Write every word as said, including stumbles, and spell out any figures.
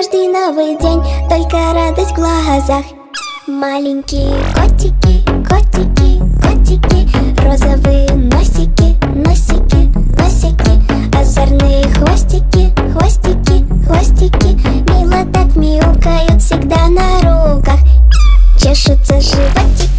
каждый новый день только радость в глазах. Маленькие котики, котики, котики, розовые носики, носики, носики, озорные хвостики, хвостики, хвостики, мило так мяукают всегда на руках, чешутся животики.